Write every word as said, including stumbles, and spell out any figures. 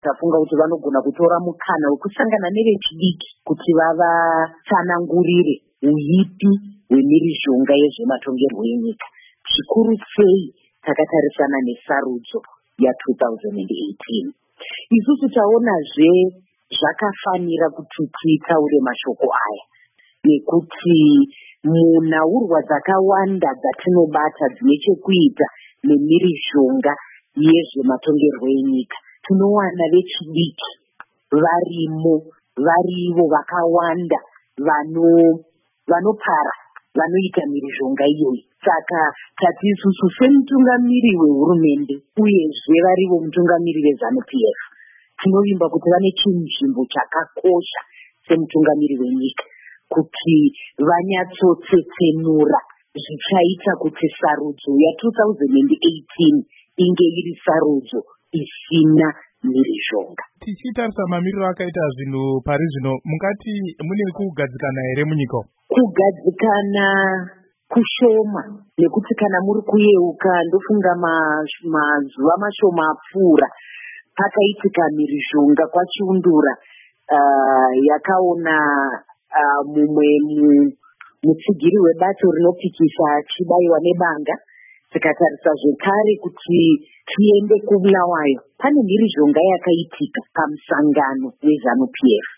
tafunga kuti vanogona kutora mukana wekusangana nevechidiki kuti vavatsanangurire uipi hwemhirizhonga yezvematongerwo enyika. Zvikuru sei takatarisana nesarudzo ya two thousand eighteen. Isusu taonazve zvakafanira kuti titaure mashoko aya nekuti munhaurwa dzakawanda dzatinobata dzine chekuita nemhirizhonga yezvematongerwo enyika tinowana vechidiki varimo, varivo vakawanda vano vanopara vanoita mhirizhonga iyoyi. Saka tati isusu semutungamiri wehurumende uyezve varivo mutungamiri weZANU P F tinovimba kuti vane chinzvimbo chakakosha semutungamiri wenyika kuti vanyatsotsetsenura zvichaita kuti sarudzo ya two thousand eighteen inge iri sarudzo isina mhirizhonga. Tichitarisa mamiriro akaita zvinhu pari zvino, mungati mune kugadzikana here munyika? Kugadzikana kushoma, nekuti kana muri kuyeuka ndofunga mazuva mashoma apfuura pakaitika mhirizhonga kwachiundura uh, yakaona uh, mumwe mutsigiri webato rinopikisa achibaiwa nebanga. Tikatarisa zvekare kuti tiende kuBulawayo, pane mhirizhonga yakaitika pamusangano weZANU P F.